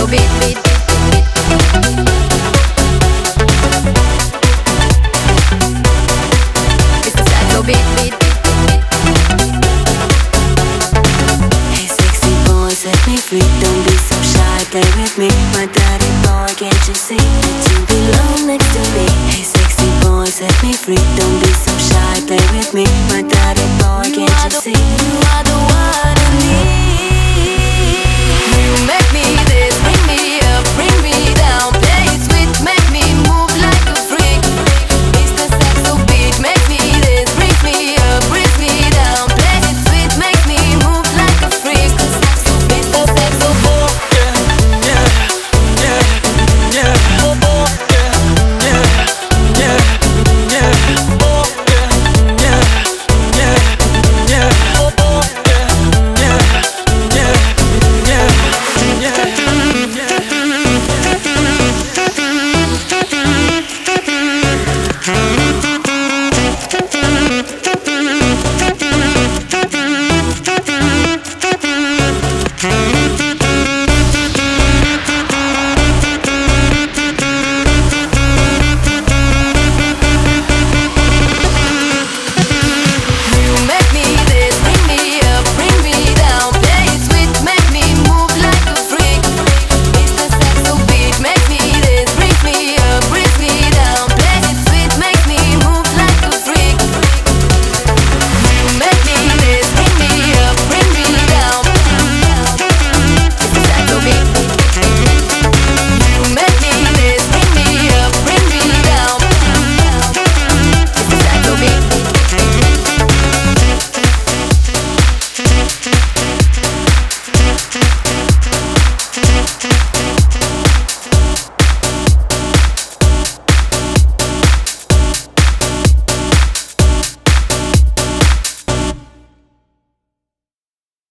beat, beat. It's the psycho beat, beat. Hey sexy boy, set me free. Don't be so shy, play with me. My daddy boy, can't you see that you belong next to me? Hey sexy boy, set me free. Don't be so shy, play with me. My daddy boy, can't you see? You are the one I need. You make